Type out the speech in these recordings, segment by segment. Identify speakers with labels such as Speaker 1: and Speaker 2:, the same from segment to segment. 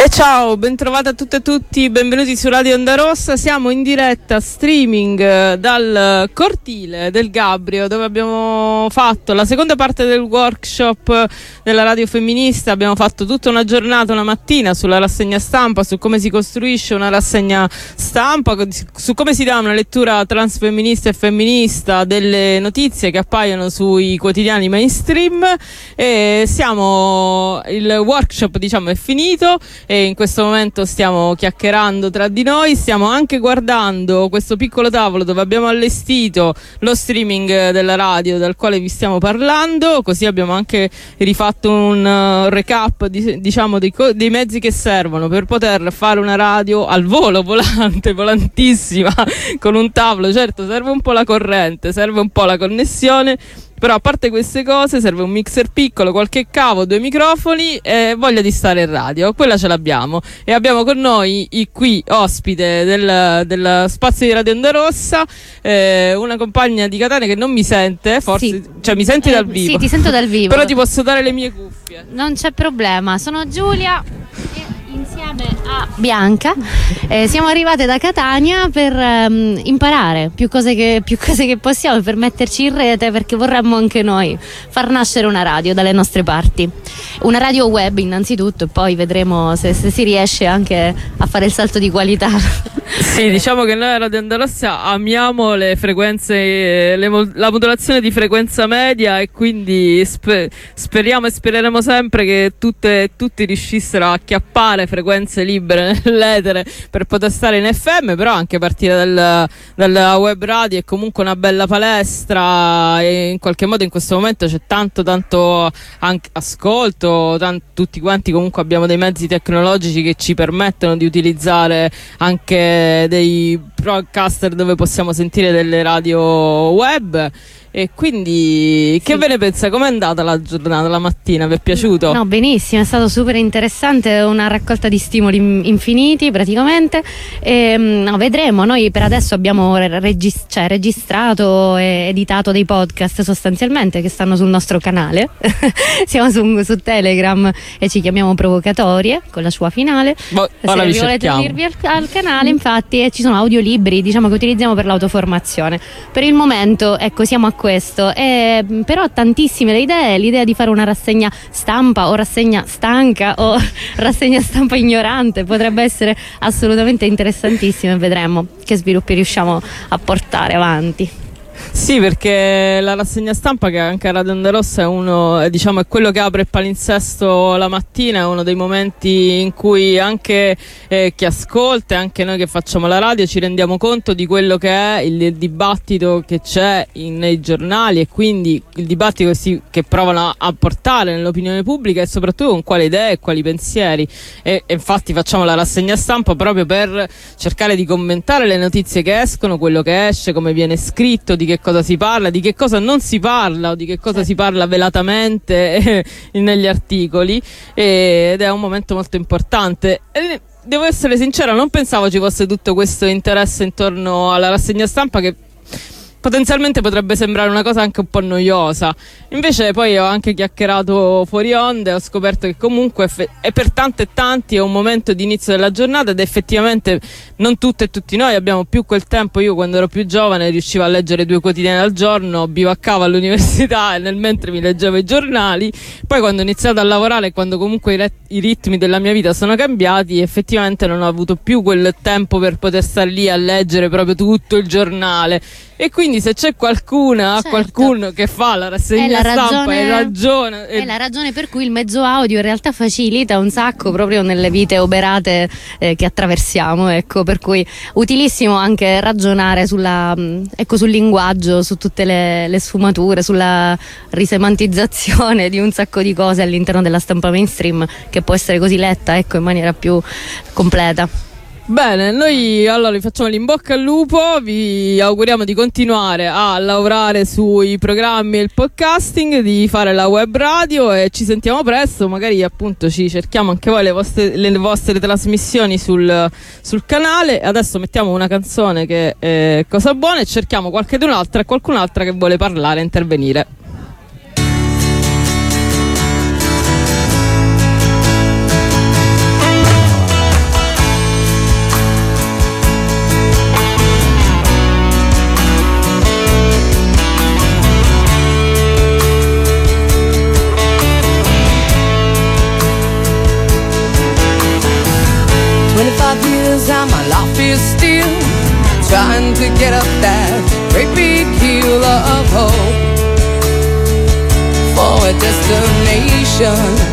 Speaker 1: E ciao, bentrovati a tutte e tutti, benvenuti su Radio Onda Rossa. Siamo in diretta streaming dal cortile del Gabrio, dove abbiamo fatto la seconda parte del workshop della radio femminista. Abbiamo fatto tutta una giornata, una mattina, sulla rassegna stampa, su come si costruisce una rassegna stampa, su come si dà una lettura transfemminista e femminista delle notizie che appaiono sui quotidiani mainstream. E il workshop, diciamo, è finito e in questo momento stiamo chiacchierando tra di noi. Stiamo anche guardando questo piccolo tavolo dove abbiamo allestito lo streaming della radio dal quale vi stiamo parlando, così abbiamo anche rifatto un recap dei mezzi che servono per poter fare una radio al volo, volantissima, con un tavolo. Certo, serve un po' la corrente, serve un po' la connessione, però a parte queste cose serve un mixer piccolo, qualche cavo, 2 microfoni e voglia di stare in radio. Quella ce l'abbiamo, e abbiamo con noi qui ospite del spazio di Radio Onda Rossa una compagna di Catania che non mi sente, forse, sì. Cioè mi senti dal vivo?
Speaker 2: Sì, ti sento dal vivo.
Speaker 1: Però ti posso dare le mie cuffie.
Speaker 2: Non c'è problema, sono Giulia insieme a Bianca, siamo arrivate da Catania per imparare più cose che possiamo, per metterci in rete, perché vorremmo anche noi far nascere una radio dalle nostre parti, una radio web innanzitutto, e poi vedremo se si riesce anche a fare il salto di qualità.
Speaker 1: Sì, diciamo che noi a Radio Onda Rossa amiamo le frequenze, la modulazione di frequenza media, e quindi speriamo e spereremo sempre che tutti riuscissero a acchiappare frequenze libere nell'etere per poter stare in FM, però anche partire dalla web radio è comunque una bella palestra, e in qualche modo in questo momento c'è tanto anche ascolto, tutti quanti comunque abbiamo dei mezzi tecnologici che ci permettono di utilizzare anche dei broadcaster dove possiamo sentire delle radio web. E quindi sì. Che ve ne pensa? Com'è andata la giornata, la mattina? Vi è piaciuto?
Speaker 2: No, benissimo, è stato super interessante, una raccolta di stimoli infiniti praticamente. Vedremo, noi per adesso abbiamo registrato e editato dei podcast sostanzialmente che stanno sul nostro canale. Siamo su Telegram e ci chiamiamo Provocatorie, con la sua finale.
Speaker 1: Ora
Speaker 2: se volete unirvi al canale, infatti, e ci sono audiolibri, diciamo, che utilizziamo per l'autoformazione. Per il momento, ecco, siamo a questo, però tantissime le idee, l'idea di fare una rassegna stampa o rassegna stanca o rassegna stampa ignorante potrebbe essere assolutamente interessantissima, e vedremo che sviluppi riusciamo a portare avanti.
Speaker 1: Sì, perché la rassegna stampa, che anche a Radio Onda Rossa è quello che apre il palinsesto la mattina, è uno dei momenti in cui anche chi ascolta e anche noi che facciamo la radio ci rendiamo conto di quello che è il dibattito che c'è nei giornali, e quindi il dibattito che provano a portare nell'opinione pubblica, e soprattutto con quali idee e quali pensieri. E infatti facciamo la rassegna stampa proprio per cercare di commentare le notizie che escono, quello che esce, come viene scritto, di che cosa si parla, di che cosa non si parla, o di che cosa si parla velatamente negli articoli, ed è un momento molto importante. Devo essere sincera, non pensavo ci fosse tutto questo interesse intorno alla rassegna stampa, che potenzialmente potrebbe sembrare una cosa anche un po' noiosa. Invece poi ho anche chiacchierato fuori onda e ho scoperto che comunque è per tante e tanti è un momento di inizio della giornata, ed effettivamente non tutte e tutti noi abbiamo più quel tempo. Io, quando ero più giovane, riuscivo a leggere 2 quotidiani al giorno, bivaccavo all'università e nel mentre mi leggevo i giornali. Poi, quando ho iniziato a lavorare, quando comunque i ritmi della mia vita sono cambiati, effettivamente non ho avuto più quel tempo per poter stare lì a leggere proprio tutto il giornale. E quindi se c'è qualcuno che fa la rassegna stampa, è la ragione per cui il mezzo audio in realtà facilita un sacco proprio nelle vite oberate che attraversiamo, ecco, per cui utilissimo anche ragionare sul linguaggio, su tutte le sfumature, sulla risemantizzazione di un sacco di cose all'interno della stampa mainstream, che può essere così letta, ecco, in maniera più completa. Bene, noi allora vi facciamo l'in bocca al lupo, vi auguriamo di continuare a lavorare sui programmi e il podcasting, di fare la web radio, e ci sentiamo presto. Magari appunto ci cerchiamo anche voi le vostre trasmissioni sul canale. Adesso mettiamo una canzone che è Cosa Buona, e cerchiamo qualcun'altra che vuole parlare e intervenire.
Speaker 3: life is still trying to get up that great big hill of hope for a destination.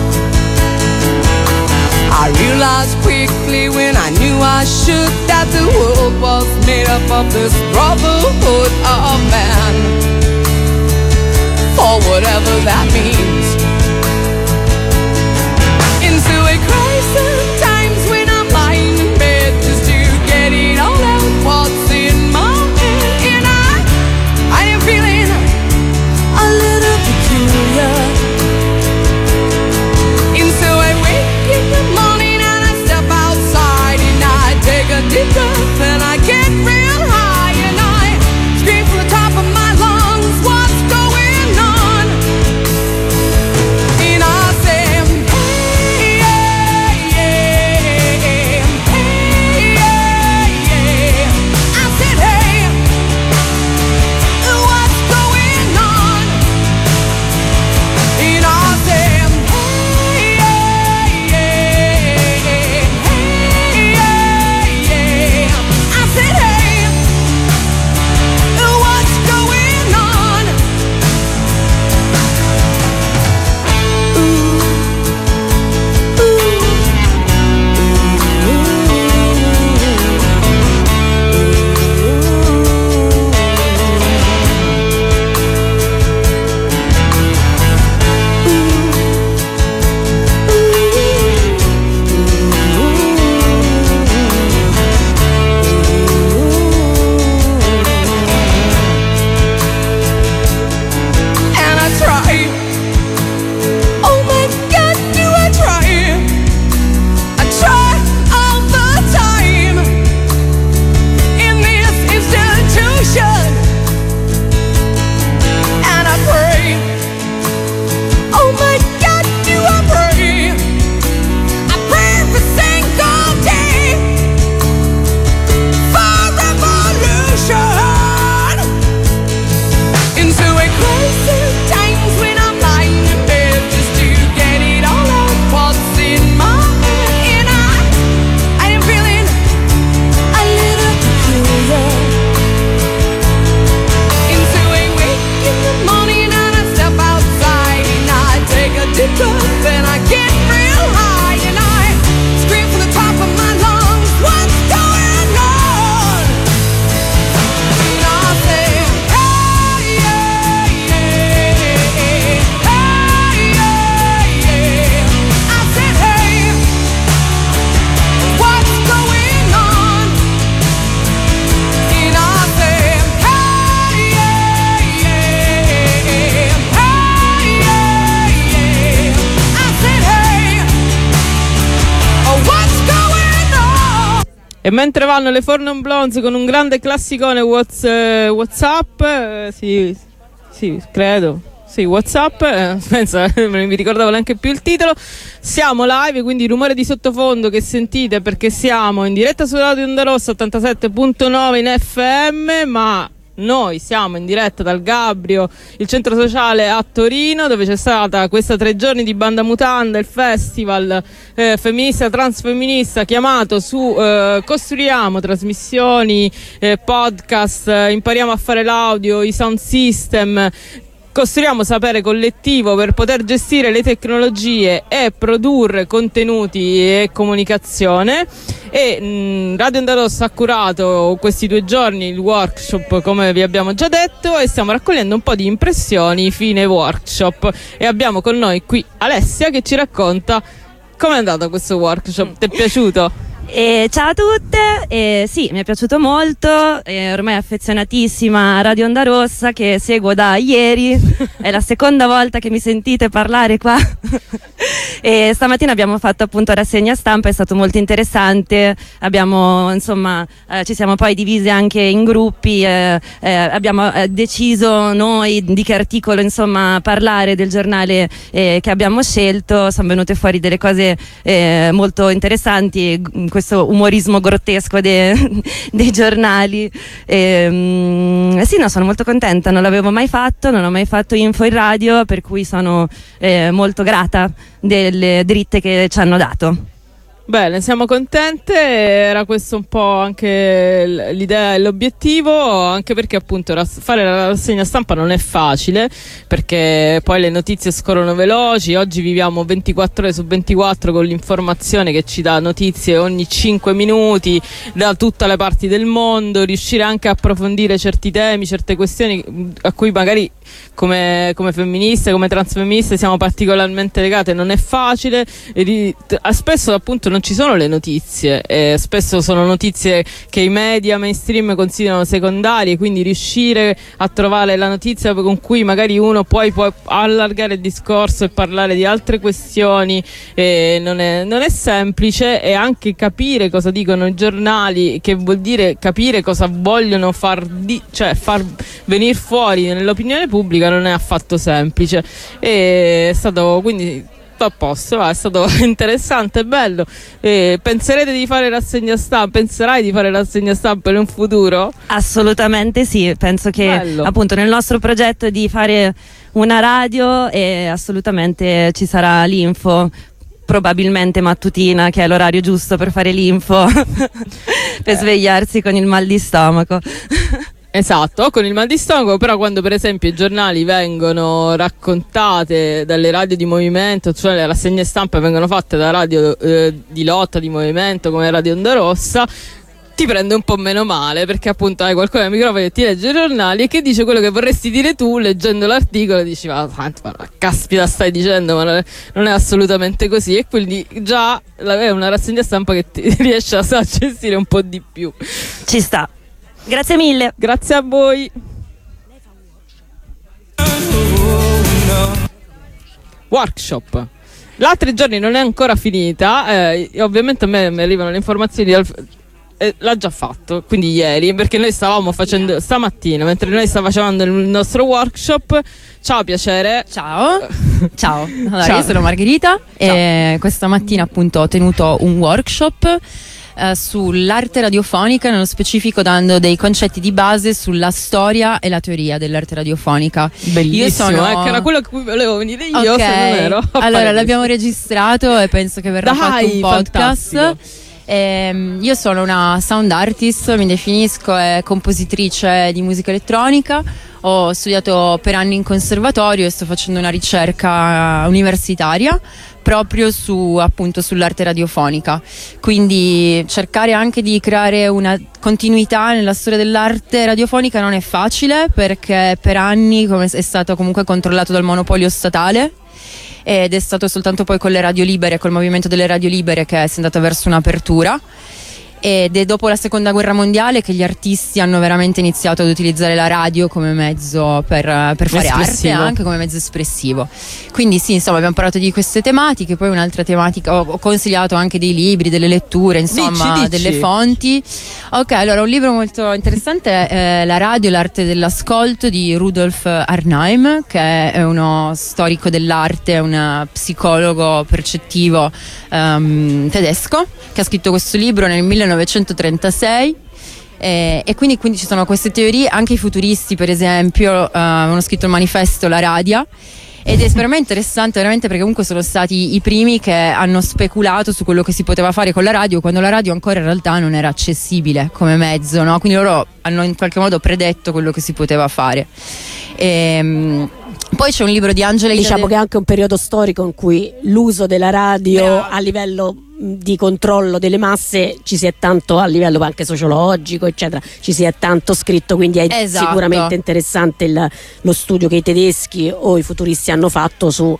Speaker 3: I realized quickly when I knew I should that the world was made up of this brotherhood of man, for whatever that means. Into a crisis times when I'm lying in bed just to get it all out what's in my head, and I am feeling a little peculiar. And so I wake in the morning and I step outside and I take a deep breath and I get real high and I scream from the top of my lungs, what's going on? And I say, hey, yeah, yeah, hey, yeah, yeah. I said, hey, what's going on? And I said, hey, yeah, yeah, hey, yeah, yeah. I said, hey, what's going on? And I try. Oh my God, do I try? I try all the time in this institution, and I pray. Oh my God, do I pray? I pray every single day for revolution. Into a crisis times when I'm lying in bed just to get it all out what's in my head, and I am feeling a little peculiar. Into a wake in the morning and I step outside and I take a deep breath and I get real high and I scream from the top of my lungs, what's going on? And I say, hey, yeah, yeah, hey, yeah, yeah. I said, hey, what's going on? And I say, hey, yeah, yeah, hey, yeah, yeah. I said, hey, what's going on?
Speaker 1: E mentre vanno le Four Non Blondes con un grande classicone WhatsApp, sì, credo. Sì, WhatsApp, pensa, non mi ricordavo neanche più il titolo. Siamo live, quindi rumore di sottofondo che sentite perché siamo in diretta su Radio Onda Rossa 87.9 in FM, ma noi siamo in diretta dal Gabrio, il centro sociale a Torino, dove c'è stata questa 3 giorni di Banda Mutanda, il festival femminista transfemminista chiamato su Costruiamo, trasmissioni, podcast, impariamo a fare l'audio, i sound system. Costruiamo sapere collettivo per poter gestire le tecnologie e produrre contenuti e comunicazione. E Radio Onda Rossa ha curato questi 2 giorni il workshop, come vi abbiamo già detto, e stiamo raccogliendo un po' di impressioni fine workshop. E abbiamo con noi qui Alessia che ci racconta com'è andato questo workshop. Ti è piaciuto?
Speaker 4: Ciao a tutte, sì, mi è piaciuto molto, ormai affezionatissima a Radio Onda Rossa che seguo da ieri, è la seconda volta che mi sentite parlare qua. E stamattina abbiamo fatto appunto rassegna stampa, è stato molto interessante, abbiamo insomma ci siamo poi divise anche in gruppi, abbiamo deciso noi di che articolo insomma parlare del giornale che abbiamo scelto, sono venute fuori delle cose molto interessanti, questo umorismo grottesco dei giornali. Sì, no, sono molto contenta, non l'avevo mai fatto, non ho mai fatto info in radio, per cui sono molto grata delle dritte che ci hanno dato.
Speaker 1: Bene, siamo contente, era questo un po' anche l'idea e l'obiettivo, anche perché appunto fare la rassegna stampa non è facile, perché poi le notizie scorrono veloci, oggi viviamo 24 ore su 24 con l'informazione che ci dà notizie ogni 5 minuti da tutte le parti del mondo, riuscire anche a approfondire certi temi, certe questioni a cui magari come femministe, come transfemministe siamo particolarmente legate, non è facile, spesso appunto non ci sono le notizie, spesso sono notizie che i media mainstream considerano secondarie, quindi riuscire a trovare la notizia con cui magari uno può allargare il discorso e parlare di altre questioni non è semplice, e anche capire cosa dicono i giornali, che vuol dire capire cosa vogliono far venire fuori nell'opinione pubblica, non è affatto semplice, e è stato quindi a posto, è stato interessante e bello. Penserai di fare rassegna stampa in un futuro?
Speaker 4: Assolutamente sì, penso che appunto nel nostro progetto di fare una radio assolutamente ci sarà l'info, probabilmente mattutina, che è l'orario giusto per fare l'info per svegliarsi con il mal di stomaco.
Speaker 1: Esatto, con il mal di stomaco, però quando per esempio i giornali vengono raccontate dalle radio di movimento, cioè le rassegne stampa vengono fatte da radio di lotta, di movimento, come Radio Onda Rossa, ti prende un po' meno male, perché appunto hai qualcuno al microfono che ti legge i giornali e che dice quello che vorresti dire tu leggendo l'articolo, e dici ma caspita stai dicendo, ma non è assolutamente così, e quindi già è una rassegna stampa che ti riesce a gestire un po' di più.
Speaker 4: Ci sta. Grazie mille.
Speaker 1: Grazie a voi. Workshop. L'altro giorni non è ancora finita, ovviamente a me mi arrivano le informazioni l'ha già fatto, quindi ieri, perché noi stavamo facendo stamattina, mentre noi stavamo facendo il nostro workshop. Ciao, piacere.
Speaker 5: Ciao. Ciao. Allora,
Speaker 1: Ciao.
Speaker 5: Io sono Margherita e questa mattina appunto ho tenuto un workshop sull'arte radiofonica, nello specifico dando dei concetti di base sulla storia e la teoria dell'arte radiofonica.
Speaker 1: Bellissimo, che era quello a cui volevo venire io, se non ero.
Speaker 5: Allora l'abbiamo registrato e penso che verrà fatto un podcast.
Speaker 1: Fantastico.
Speaker 5: Io sono una sound artist, mi definisco compositrice di musica elettronica. Ho studiato per anni in conservatorio e sto facendo una ricerca universitaria proprio sull'arte radiofonica, quindi cercare anche di creare una continuità nella storia dell'arte radiofonica non è facile, perché per anni è stato comunque controllato dal monopolio statale, ed è stato soltanto poi con le radio libere, col movimento delle radio libere, che si è andato verso un'apertura. Ed è dopo la seconda guerra mondiale che gli artisti hanno veramente iniziato ad utilizzare la radio come mezzo per fare arte, anche come mezzo espressivo. Quindi sì, insomma, abbiamo parlato di queste tematiche. Poi un'altra tematica, ho consigliato anche dei libri, delle letture, insomma,
Speaker 1: dici.
Speaker 5: delle fonti. Ok, allora un libro molto interessante è La radio e l'arte dell'ascolto di Rudolf Arnheim, che è uno storico dell'arte, un psicologo percettivo tedesco, che ha scritto questo libro nel 1936. E quindi ci sono queste teorie. Anche i futuristi, per esempio, avevano scritto il manifesto La Radia, ed è per me interessante veramente, perché comunque sono stati i primi che hanno speculato su quello che si poteva fare con la radio, quando la radio ancora in realtà non era accessibile come mezzo, no? Quindi loro hanno in qualche modo predetto quello che si poteva fare. Poi c'è un libro di Angela Ida.
Speaker 6: Diciamo che è anche un periodo storico in cui l'uso della radio a livello di controllo delle masse ci si è tanto, a livello anche sociologico eccetera, ci si è tanto scritto, quindi è sicuramente interessante lo studio che i tedeschi o i futuristi hanno fatto su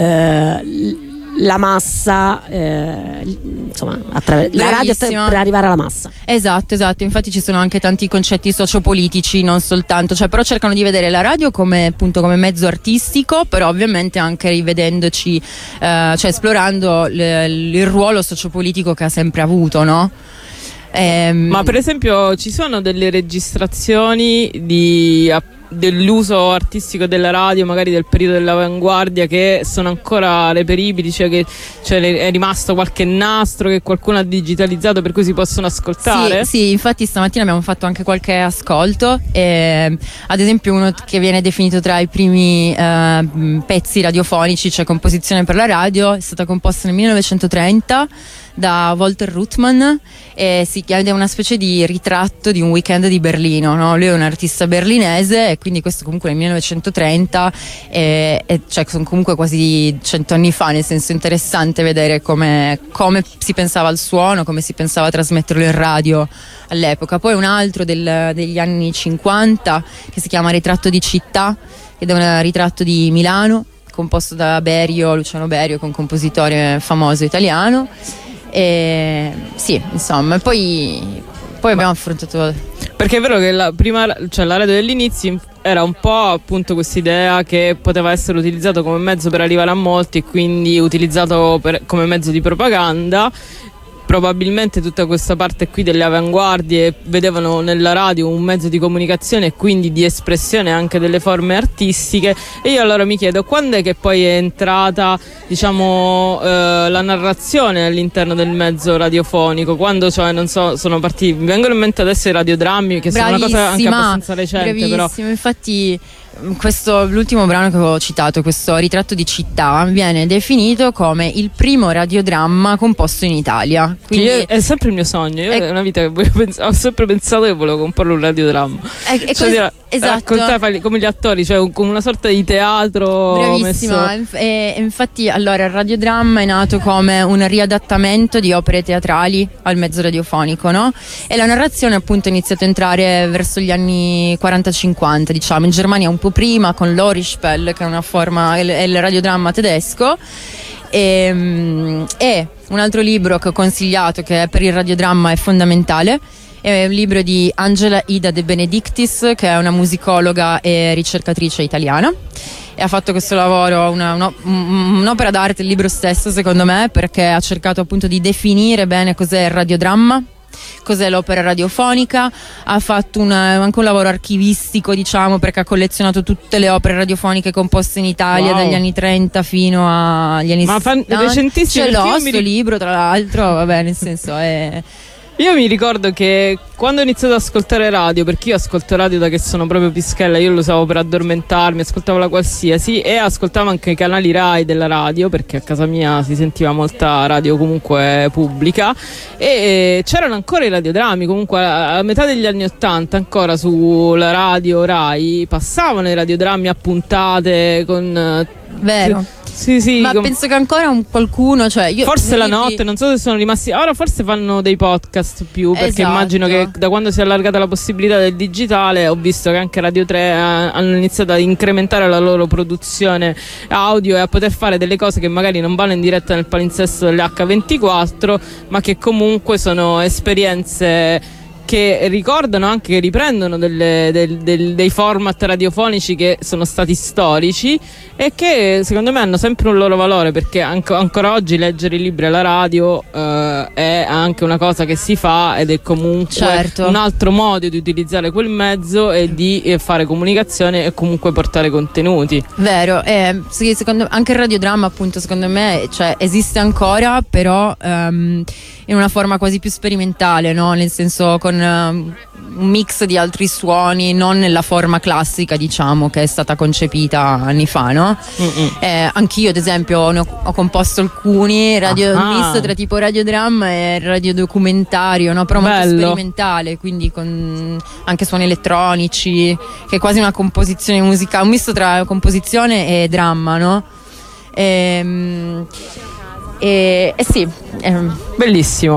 Speaker 6: la massa, insomma, la radio per arrivare alla massa.
Speaker 5: Esatto, infatti ci sono anche tanti concetti sociopolitici, non soltanto, però cercano di vedere la radio come appunto come mezzo artistico, però ovviamente anche rivedendoci, esplorando il ruolo sociopolitico che ha sempre avuto, no?
Speaker 1: Ma per esempio ci sono delle registrazioni dell'uso artistico della radio, magari del periodo dell'avanguardia, che sono ancora reperibili, cioè è rimasto qualche nastro che qualcuno ha digitalizzato per cui si possono ascoltare?
Speaker 5: Sì, infatti stamattina abbiamo fatto anche qualche ascolto, ad esempio uno che viene definito tra i primi pezzi radiofonici, cioè composizione per la radio, è stata composta nel 1930 da Walter Ruttmann ed è una specie di ritratto di un weekend di Berlino, no? Lui è un artista berlinese e quindi questo comunque nel 1930 cioè sono comunque quasi 100 anni fa, nel senso interessante vedere come si pensava al suono, come si pensava a trasmetterlo in radio all'epoca. Poi un altro degli anni 50 che si chiama Ritratto di città, ed è un ritratto di Milano composto da Luciano Berio, che è un compositore famoso italiano. E sì, insomma, poi abbiamo affrontato,
Speaker 1: perché è vero che la radio dell'inizio era un po' appunto quest'idea che poteva essere utilizzato come mezzo per arrivare a molti e quindi utilizzato come mezzo di propaganda. Probabilmente tutta questa parte qui delle avanguardie vedevano nella radio un mezzo di comunicazione e quindi di espressione anche delle forme artistiche, e io allora mi chiedo quando è che poi è entrata, diciamo, la narrazione all'interno del mezzo radiofonico, quando, cioè, non so, sono partiti, mi vengono in mente adesso i radiodrammi, che sono una cosa anche abbastanza recente,
Speaker 5: bravissimo,
Speaker 1: però
Speaker 5: infatti l'ultimo brano che ho citato, questo Ritratto di città, viene definito come il primo radiodramma composto in Italia. Quindi
Speaker 1: è sempre il mio sogno. Io è una vita che ho sempre pensato che volevo comporre un radiodramma.
Speaker 5: Esatto.
Speaker 1: Raccontare come gli attori, cioè come una sorta di teatro.
Speaker 5: Bravissima. E infatti, allora, il radiodramma è nato come un riadattamento di opere teatrali al mezzo radiofonico, no? E la narrazione appunto è iniziata a entrare verso gli anni 40-50, diciamo, in Germania un po' prima con l'Hörspiel, che è una forma, è il radiodramma tedesco. E un altro libro che ho consigliato, che per il radiodramma è fondamentale, è un libro di Angela Ida De Benedictis, che è una musicologa e ricercatrice italiana, e ha fatto questo lavoro, un'opera d'arte, il libro stesso, secondo me, perché ha cercato appunto di definire bene cos'è il radiodramma, cos'è l'opera radiofonica. Ha fatto anche un lavoro archivistico, diciamo, perché ha collezionato tutte le opere radiofoniche composte in Italia, dagli anni 30 fino agli anni 60.
Speaker 1: Recentissimo.
Speaker 5: Ce l'ho sto libro, tra l'altro, vabbè, nel senso è...
Speaker 1: Io mi ricordo che quando ho iniziato ad ascoltare radio, perché io ascolto radio da che sono proprio pischella, io lo usavo per addormentarmi, ascoltavo la qualsiasi, e ascoltavo anche i canali Rai della radio, perché a casa mia si sentiva molta radio comunque pubblica, e c'erano ancora i radiodrammi, comunque a metà degli anni '80 ancora sulla radio Rai passavano i radiodrammi a puntate con...
Speaker 5: Vero.
Speaker 1: Sì,
Speaker 5: ma penso che ancora qualcuno, cioè io
Speaker 1: forse la notte, non so se sono rimasti, ora forse fanno dei podcast più, perché
Speaker 5: esatto,
Speaker 1: immagino che da quando si è allargata la possibilità del digitale, ho visto che anche Radio 3 hanno iniziato ad incrementare la loro produzione audio e a poter fare delle cose che magari non vanno in diretta nel palinsesto dell'H24, ma che comunque sono esperienze che ricordano anche, che riprendono dei format radiofonici che sono stati storici e che secondo me hanno sempre un loro valore, perché ancora oggi leggere i libri alla radio è anche una cosa che si fa, ed è comunque un altro modo di utilizzare quel mezzo e di fare comunicazione e comunque portare contenuti.
Speaker 5: Vero, sì, anche il radiodramma appunto secondo me, cioè, esiste ancora, però in una forma quasi più sperimentale, no? Nel senso con un mix di altri suoni, non nella forma classica, diciamo, che è stata concepita anni fa, no? Anch'io ad esempio ho composto alcuni misto tra tipo radiodramma e radiodocumentario, no? Però molto sperimentale, quindi con anche suoni elettronici, che è quasi una composizione musicale, un misto tra composizione e dramma, no? Sì,
Speaker 1: bellissimo.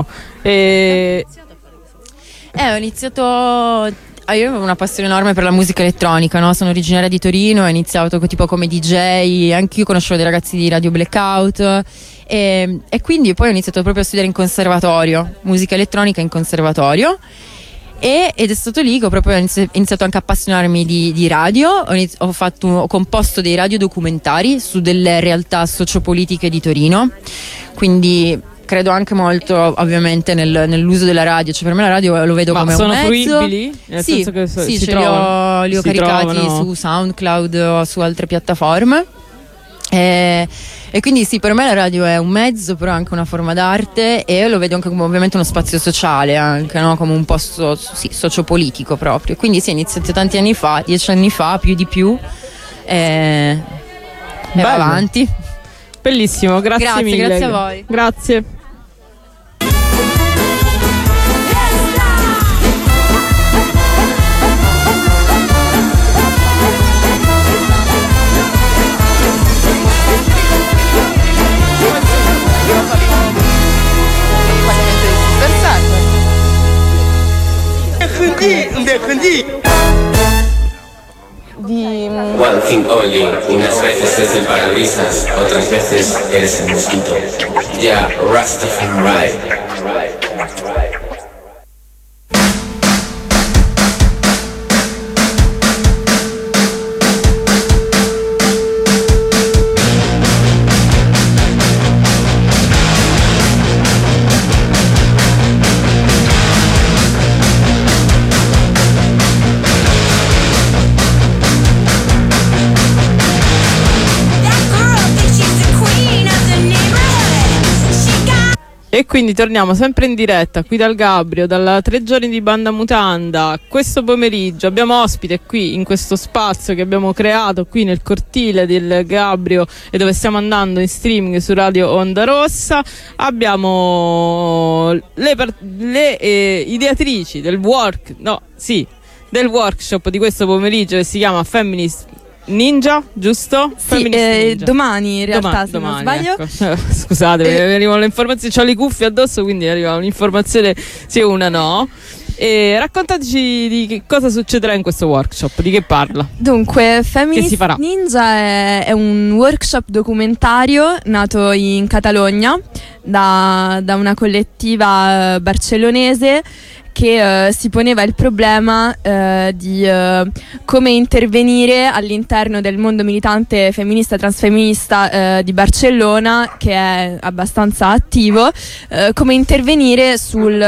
Speaker 5: Ho iniziato. Io avevo una passione enorme per la musica elettronica, no? Sono originaria di Torino, ho iniziato tipo come DJ, anche io conoscevo dei ragazzi di Radio Blackout, e quindi poi ho iniziato proprio a studiare in conservatorio, musica elettronica in conservatorio. Ed è stato lì che ho proprio iniziato anche a appassionarmi di radio. Ho composto dei radiodocumentari su delle realtà sociopolitiche di Torino, quindi credo anche molto ovviamente nell'uso della radio, cioè per me la radio lo vedo come un mezzo.
Speaker 1: Ma sono fruibili? Nel senso che
Speaker 5: li ho caricati su SoundCloud o su altre piattaforme. E quindi sì, per me la radio è un mezzo, però anche una forma d'arte, e lo vedo anche come ovviamente uno spazio sociale, anche, no? Come un posto sociopolitico proprio. Quindi sì, è iniziato tanti anni fa, 10 anni fa, più di più, e va avanti.
Speaker 1: Bellissimo, grazie mille.
Speaker 5: Grazie a voi.
Speaker 1: Grazie.
Speaker 7: One thing only, unas veces es el parabrisas, otras veces eres el mosquito. Ya, Rastafari.
Speaker 1: E quindi torniamo sempre in diretta qui dal Gabrio, dalla 3 giorni di Banda Mutanda. Questo pomeriggio abbiamo ospite qui in questo spazio che abbiamo creato qui nel cortile del Gabrio e dove stiamo andando in streaming su Radio Onda Rossa. Abbiamo le ideatrici del workshop di questo pomeriggio che si chiama Feminist Ninja, giusto?
Speaker 4: Sì,
Speaker 1: Ninja.
Speaker 4: Domani in realtà, se non sbaglio.
Speaker 1: Ecco. Scusate, mi arrivano le informazioni, ho le cuffie addosso, quindi arriva un'informazione sì o una no. E raccontateci di che cosa succederà in questo workshop, di che parla.
Speaker 4: Dunque, Feminist Ninja è un workshop documentario nato in Catalogna da una collettiva barcellonese che si poneva il problema di come intervenire all'interno del mondo militante femminista e transfemminista di Barcellona, che è abbastanza attivo, come intervenire sul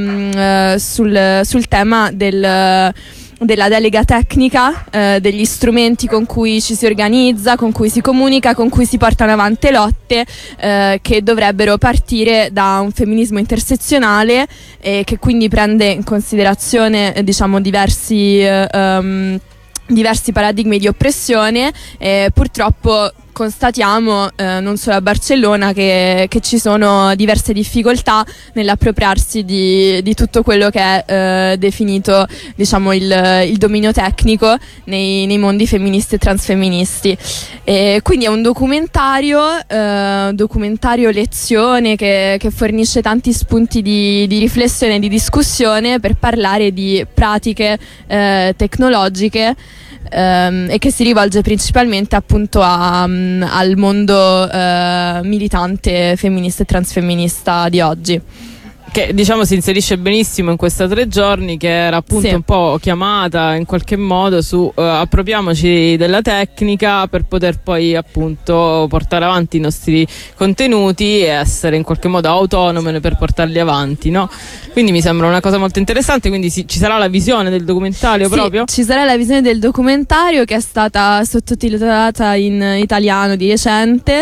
Speaker 4: tema della delega tecnica, degli strumenti con cui ci si organizza, con cui si comunica, con cui si portano avanti lotte che dovrebbero partire da un femminismo intersezionale che quindi prende in considerazione diversi paradigmi di oppressione. Purtroppo constatiamo non solo a Barcellona che ci sono diverse difficoltà nell'appropriarsi di tutto quello che è definito il dominio tecnico nei mondi femministi e transfemministi. Quindi è un documentario lezione che fornisce tanti spunti di riflessione e di discussione per parlare di pratiche tecnologiche e che si rivolge principalmente appunto al mondo militante femminista e transfemminista di oggi.
Speaker 1: Che si inserisce benissimo in questa 3 giorni, che era appunto un po' chiamata in qualche modo su appropriamoci della tecnica per poter poi appunto portare avanti i nostri contenuti e essere in qualche modo autonome per portarli avanti, no? Quindi mi sembra una cosa molto interessante. Quindi ci sarà la visione del documentario proprio?
Speaker 4: Ci sarà la visione del documentario, che è stata sottotitolata in italiano di recente,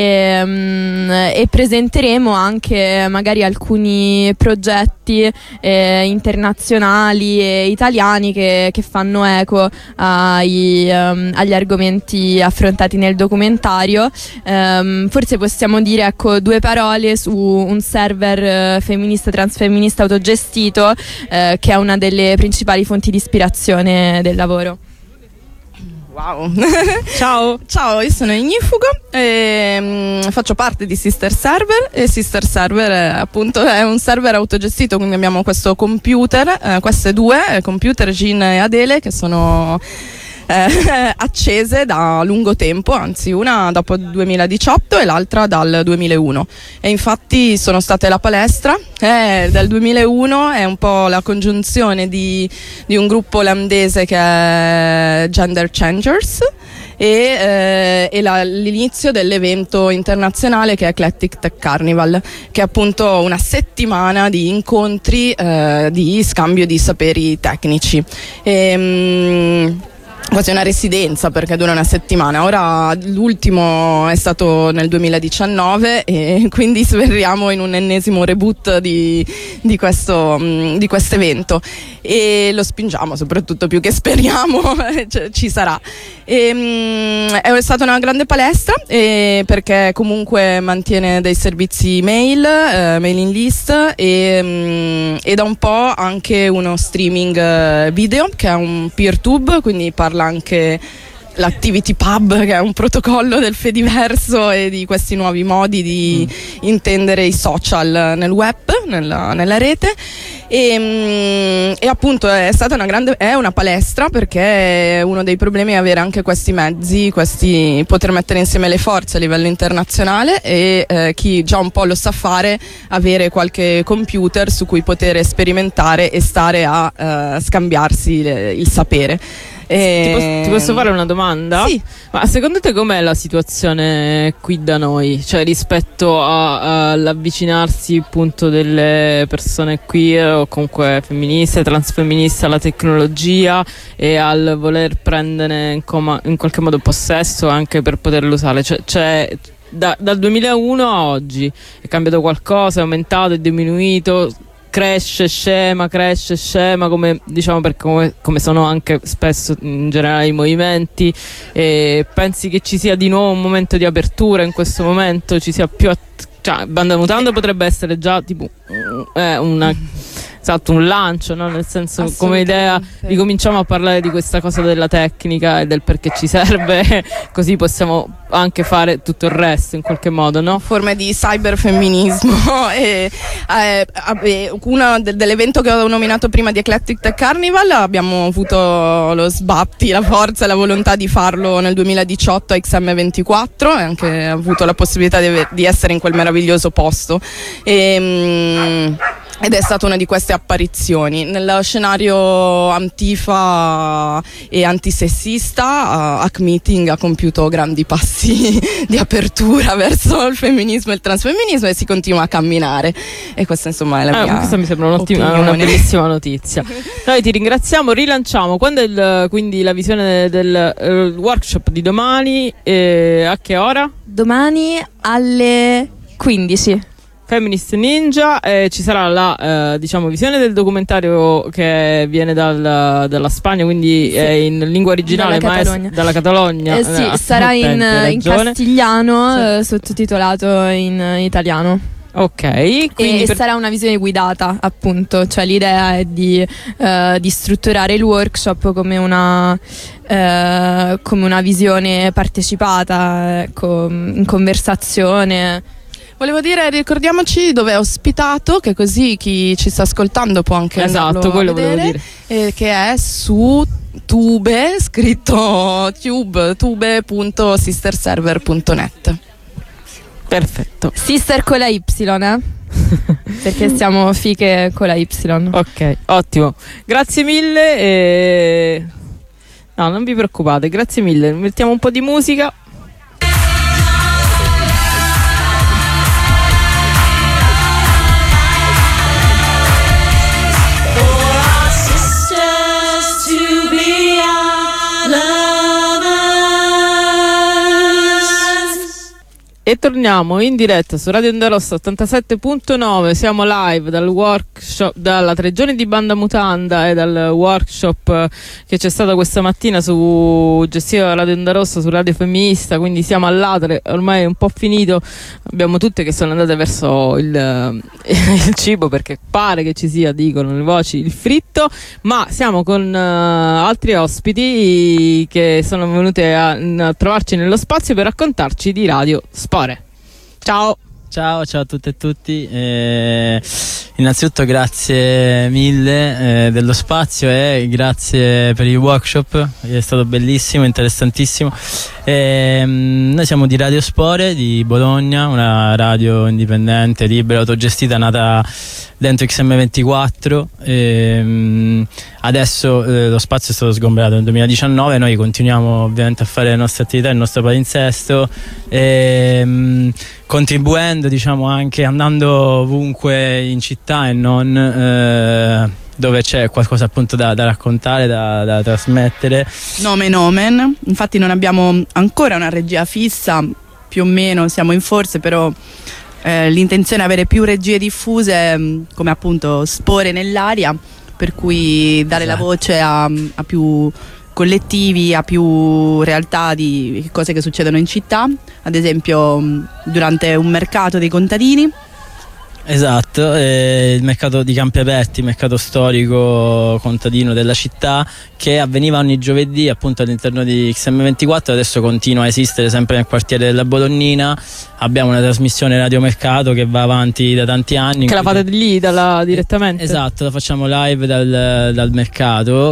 Speaker 4: e presenteremo anche magari alcuni progetti internazionali e italiani che fanno eco agli argomenti affrontati nel documentario. Forse possiamo dire 2 parole su un server femminista transfemminista autogestito, che è una delle principali fonti di ispirazione del lavoro.
Speaker 8: Wow. Ciao, io sono Ignifugo e faccio parte di Sister Server, e Sister Server appunto è un server autogestito, quindi abbiamo questo computer, queste 2 computer, Gin e Adele, che sono accese da lungo tempo, anzi una dopo il 2018 e l'altra dal 2001, e infatti sono state la palestra del 2001, è un po' la congiunzione di un gruppo olandese che è Gender Changers e l'inizio dell'evento internazionale che è Eclectic Tech Carnival, che è appunto una settimana di incontri di scambio di saperi tecnici. Quasi una residenza, perché dura una settimana. Ora l'ultimo è stato nel 2019 e quindi speriamo in un ennesimo reboot di questo evento, e lo spingiamo, soprattutto, più che speriamo ci sarà. È stata una grande palestra, perché comunque mantiene dei servizi mailing list e da un po' anche uno streaming video, che è un PeerTube, quindi parla anche l'Activity Pub, che è un protocollo del Fediverso e di questi nuovi modi di intendere i social nel web, nella rete. E appunto è stata è una palestra, perché uno dei problemi è avere anche questi mezzi, poter mettere insieme le forze a livello internazionale e chi già un po' lo sa fare, avere qualche computer su cui poter sperimentare e stare a scambiarsi il sapere.
Speaker 1: Ti posso fare una domanda?
Speaker 8: Sì.
Speaker 1: Ma secondo te com'è la situazione qui da noi? Cioè rispetto all'avvicinarsi appunto delle persone queer o comunque femministe, transfemministe alla tecnologia e al voler prendere in qualche modo possesso anche per poterlo usare? Cioè dal 2001 a oggi è cambiato qualcosa? È aumentato? È diminuito? Cresce, scema, come diciamo, perché come sono anche spesso in generale i movimenti. E pensi che ci sia di nuovo un momento di apertura in questo momento? Ci sia più cioè, Banda Mutanda potrebbe essere già tipo un lancio, no? Nel senso, come idea ricominciamo a parlare di questa cosa della tecnica e del perché ci serve, così possiamo anche fare tutto il resto in qualche modo, no?
Speaker 8: Forme di cyberfemminismo. Uno dell'evento che ho nominato prima di Eclectic Tech Carnival, abbiamo avuto lo sbatti, la forza e la volontà di farlo nel 2018 a XM24 e anche avuto la possibilità di essere in quel meraviglioso posto. Ed è stata una di queste apparizioni. Nello scenario antifa e antisessista, Hack Meeting ha compiuto grandi passi di apertura verso il femminismo e il transfemminismo e si continua a camminare. E questa insomma è la mia
Speaker 1: questa mi sembra una bellissima notizia. Noi ti ringraziamo, rilanciamo. Quando è quindi la visione del workshop di domani? A che ora?
Speaker 4: Domani alle 15.
Speaker 1: Feminist Ninja, ci sarà la visione del documentario che viene dalla Spagna, quindi è in lingua originale, dalla Catalogna.
Speaker 4: Sarà in castigliano, sottotitolato in italiano.
Speaker 1: Ok,
Speaker 4: quindi sarà una visione guidata, appunto, cioè l'idea è di strutturare il workshop come una visione partecipata, ecco, in conversazione.
Speaker 8: Volevo dire, ricordiamoci dove è ospitato, che così chi ci sta ascoltando può anche andarlo a vedere, che è su Tube, scritto tube.sisterserver.net.
Speaker 1: Perfetto.
Speaker 4: Sister con la Y, perché siamo fiche con la Y.
Speaker 1: Ok, ottimo. Grazie mille. No, non vi preoccupate, grazie mille. Mettiamo un po' di musica. E torniamo in diretta su Radio Onda Rossa 87.9. Siamo live dal workshop, dalla 3 giorni di Banda Mutanda e dal workshop che c'è stato questa mattina gestito da Radio Onda Rossa su Radio Femminista. Quindi siamo all'Atre, ormai è un po' finito. Abbiamo tutte che sono andate verso il cibo, perché pare che ci sia, dicono le voci, il fritto. Ma siamo con altri ospiti che sono venute a trovarci nello spazio per raccontarci di Radio Sport. Ciao
Speaker 9: a tutte e tutti. Innanzitutto grazie mille dello spazio e grazie per il workshop, è stato bellissimo, interessantissimo. Noi siamo di Radio Spore di Bologna, una radio indipendente, libera, autogestita, nata dentro XM24. Adesso lo spazio è stato sgombrato nel 2019, noi continuiamo ovviamente a fare le nostre attività, il nostro palinsesto, contribuendo, diciamo, anche andando ovunque in città e non, dove c'è qualcosa appunto da raccontare, da trasmettere.
Speaker 8: Nomen, infatti non abbiamo ancora una regia fissa, più o meno siamo in forze, però l'intenzione è avere più regie diffuse, come appunto Spore nell'aria, per cui dare la voce a più collettivi, a più realtà di cose che succedono in città. Ad esempio durante un mercato dei contadini
Speaker 9: Esatto, il mercato di Campi Aperti, il mercato storico contadino della città, che avveniva ogni giovedì appunto all'interno di XM24, adesso continua a esistere sempre nel quartiere della Bolognina. Abbiamo una trasmissione radiomercato che va avanti da tanti anni.
Speaker 1: Che la fate lì direttamente?
Speaker 9: Esatto, la facciamo live dal mercato,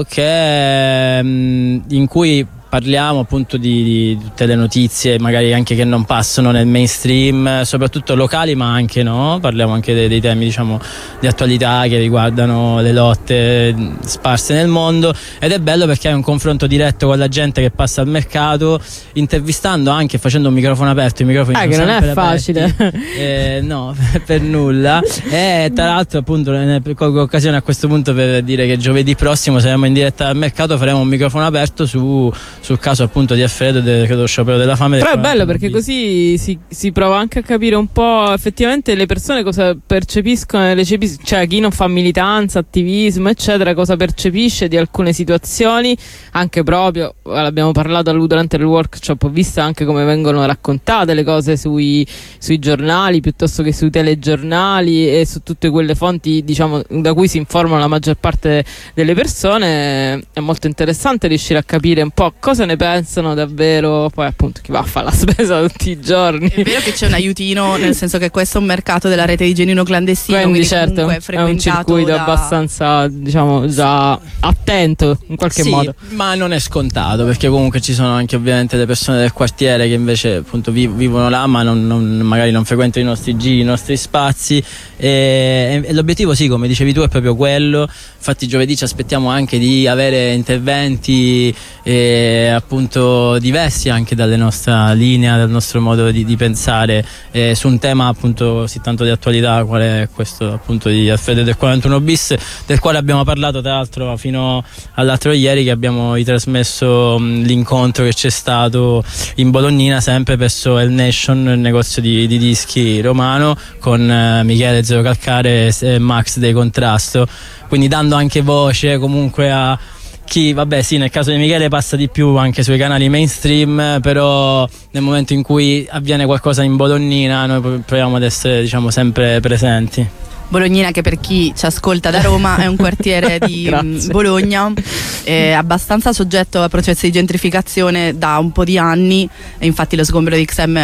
Speaker 9: in cui parliamo appunto di tutte le notizie magari anche che non passano nel mainstream, soprattutto locali ma anche no, parliamo anche dei temi diciamo di attualità che riguardano le lotte sparse nel mondo, ed è bello perché hai un confronto diretto con la gente che passa al mercato, intervistando anche, facendo un microfono aperto. I microfoni sono
Speaker 1: che non è
Speaker 9: aperti.
Speaker 1: facile.
Speaker 9: No, per nulla. E tra l'altro appunto colgo l'occasione a questo punto per dire che giovedì prossimo saremo in diretta al mercato, faremo un microfono aperto sul caso appunto di Alfredo dello sciopero della fame.
Speaker 1: Però è bello perché così si prova anche a capire un po' effettivamente le persone cosa percepiscono, cioè chi non fa militanza, attivismo eccetera, cosa percepisce di alcune situazioni, anche proprio l'abbiamo parlato durante il workshop, ho visto anche come vengono raccontate le cose sui giornali piuttosto che sui telegiornali e su tutte quelle fonti diciamo da cui si informano la maggior parte delle persone. È molto interessante riuscire a capire un po' cosa ne pensano davvero poi appunto chi va a fare la spesa tutti i giorni.
Speaker 8: È vero che c'è un aiutino, nel senso che questo è un mercato della rete di Genino clandestino, quindi
Speaker 1: certo è un circuito abbastanza diciamo già attento in qualche modo.
Speaker 9: Ma non è scontato, perché comunque ci sono anche ovviamente le persone del quartiere che invece appunto vivono là ma magari non frequentano i nostri giri, i nostri spazi, e l'obiettivo sì, come dicevi tu, è proprio quello. Infatti giovedì ci aspettiamo anche di avere interventi appunto diversi anche dalla nostra linea, dal nostro modo di pensare, su un tema appunto così tanto di attualità quale è questo appunto di Alfredo del 41 bis, del quale abbiamo parlato tra l'altro fino all'altro ieri, che abbiamo ritrasmesso l'incontro che c'è stato in Bolognina sempre presso El Nation, il negozio di dischi romano, con Michele Zero Calcare e Max dei Contrasto, quindi dando anche voce comunque a chi, vabbè sì, nel caso di Michele passa di più anche sui canali mainstream, però nel momento in cui avviene qualcosa in Bolognina noi proviamo ad essere diciamo sempre presenti.
Speaker 8: Bolognina, che per chi ci ascolta da Roma è un quartiere di Bologna, è abbastanza soggetto a processi di gentrificazione da un po' di anni, e infatti lo sgombero di XM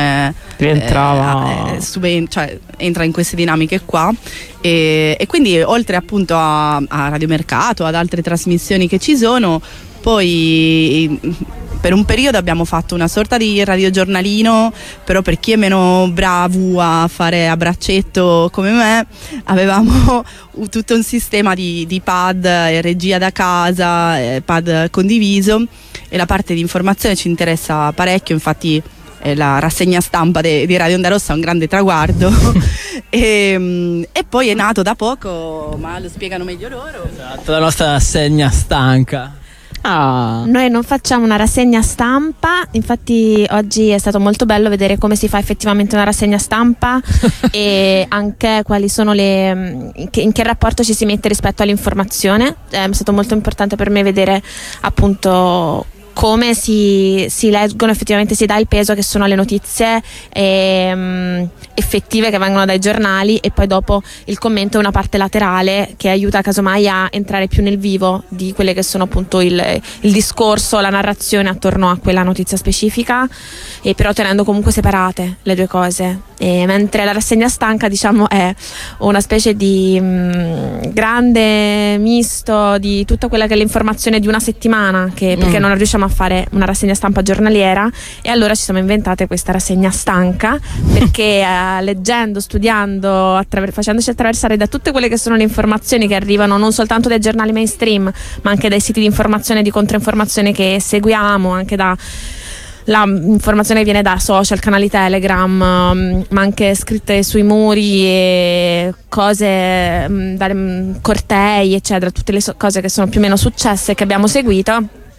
Speaker 8: entra in queste dinamiche qua, e quindi oltre appunto a Radiomercato, ad altre trasmissioni che ci sono, poi per un periodo abbiamo fatto una sorta di radiogiornalino, però per chi è meno bravo a fare a braccetto come me avevamo tutto un sistema di pad e regia da casa, pad condiviso, e la parte di informazione ci interessa parecchio, infatti la rassegna stampa di Radio Onda Rossa è un grande traguardo. e poi è nato da poco, ma lo spiegano meglio loro.
Speaker 9: Esatto, la nostra rassegna stanca.
Speaker 10: Noi non facciamo una rassegna stampa, infatti oggi è stato molto bello vedere come si fa effettivamente una rassegna stampa e anche quali sono in che rapporto ci si mette rispetto all'informazione. È stato molto importante per me vedere appunto come si leggono effettivamente, si dà il peso che sono le notizie effettive che vengono dai giornali, e poi dopo il commento è una parte laterale che aiuta casomai a entrare più nel vivo di quelle che sono appunto il discorso, la narrazione attorno a quella notizia specifica, e però tenendo comunque separate le due cose. Mentre la rassegna stanca diciamo è una specie di grande misto di tutta quella che è l'informazione di una settimana, perché non riusciamo a fare una rassegna stampa giornaliera, e allora ci siamo inventate questa rassegna stanca, perché leggendo, studiando, facendoci attraversare da tutte quelle che sono le informazioni che arrivano non soltanto dai giornali mainstream ma anche dai siti di informazione e di controinformazione che seguiamo, anche da la informazione che viene da social, canali Telegram, ma anche scritte sui muri e cose, cortei eccetera, tutte le cose che sono più o meno successe, che abbiamo seguito.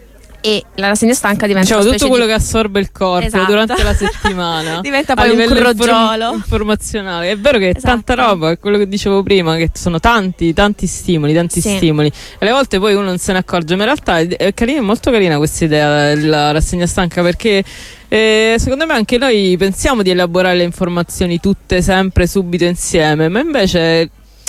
Speaker 10: e la rassegna stanca diventa
Speaker 1: Diciamo
Speaker 10: una
Speaker 1: tutto
Speaker 10: specie
Speaker 1: quello
Speaker 10: di...
Speaker 1: che assorbe il corpo
Speaker 10: Esatto.
Speaker 1: durante la settimana.
Speaker 10: Diventa
Speaker 1: a
Speaker 10: poi un
Speaker 1: livello
Speaker 10: crogiolo.
Speaker 1: informazionale. È vero che è
Speaker 10: Esatto.
Speaker 1: tanta roba, è quello che dicevo prima, che sono tanti stimoli,
Speaker 10: Sì.
Speaker 1: stimoli. E alle volte poi uno non se ne accorge, ma in realtà è carina, è molto carina questa idea della rassegna stanca, perché secondo me anche noi pensiamo di elaborare le informazioni tutte sempre subito insieme, ma invece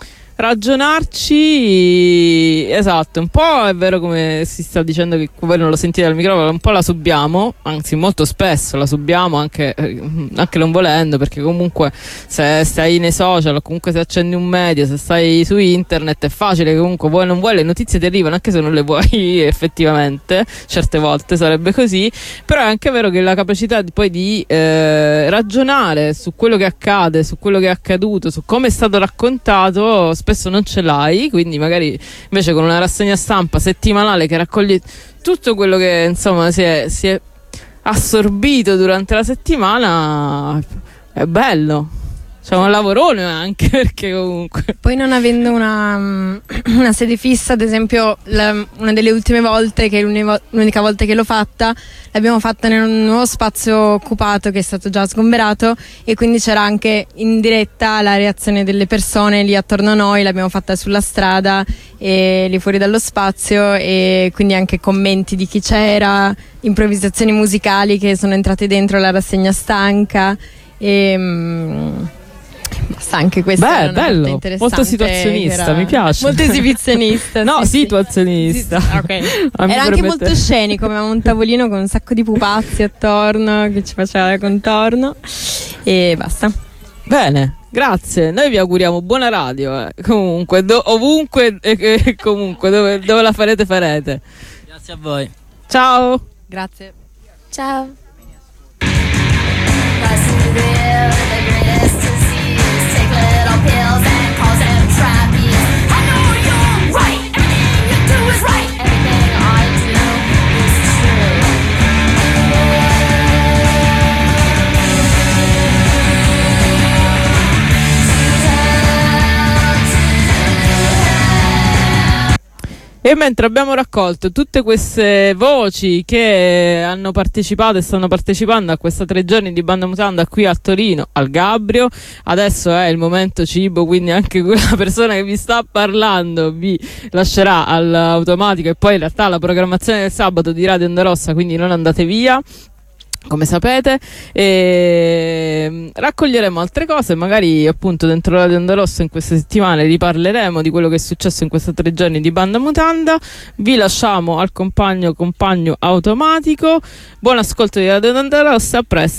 Speaker 1: ragionarci, esatto, un po' è vero come si sta dicendo, che voi non lo sentite dal microfono, un po' la subiamo, anzi molto spesso la subiamo anche non volendo, perché comunque se stai nei social o comunque se accendi un media, se stai su internet, è facile che comunque vuoi non vuoi le notizie ti arrivano anche se non le vuoi effettivamente, certe volte sarebbe così, però è anche vero che la capacità poi di ragionare su quello che accade, su quello che è accaduto, su come è stato raccontato spesso non ce l'hai, quindi magari invece con una rassegna stampa settimanale che raccoglie tutto quello che insomma si è assorbito durante la settimana, è bello. C'è un lavorone anche, perché comunque
Speaker 11: poi non avendo una sede fissa, ad esempio una delle ultime volte, che è l'unica volta che l'ho fatta, l'abbiamo fatta in un nuovo spazio occupato che è stato già sgomberato, e quindi c'era anche in diretta la reazione delle persone lì attorno a noi, l'abbiamo fatta sulla strada e lì fuori dallo spazio, e quindi anche commenti di chi c'era, improvvisazioni musicali che sono entrate dentro la rassegna stanca basta, anche questo è
Speaker 1: bello,
Speaker 11: interessante,
Speaker 1: molto situazionista, mi piace.
Speaker 11: molto esibizionista.
Speaker 1: No,
Speaker 11: sì,
Speaker 1: situazionista.
Speaker 11: Sì, ok. Era anche molto scenico, avevamo un tavolino con un sacco di pupazzi attorno che ci faceva contorno e basta.
Speaker 1: Bene, grazie. Noi vi auguriamo buona radio. Comunque, ovunque e comunque dove la farete.
Speaker 9: Grazie a voi.
Speaker 1: Ciao.
Speaker 11: Grazie.
Speaker 10: Ciao.
Speaker 1: E mentre abbiamo raccolto tutte queste voci che hanno partecipato e stanno partecipando a questa 3 giorni di Banda Mutanda qui a Torino, al Gabbrio, adesso è il momento cibo, quindi anche quella persona che vi sta parlando vi lascerà all'automatico, e poi in realtà la programmazione del sabato di Radio Onda Rossa, quindi non andate via, come sapete, e raccoglieremo altre cose, magari appunto dentro Radio Onda Rossa in queste settimane riparleremo di quello che è successo in questi 3 giorni di Banda Mutanda. Vi lasciamo al compagno automatico, buon ascolto di Radio Onda Rossa, a presto.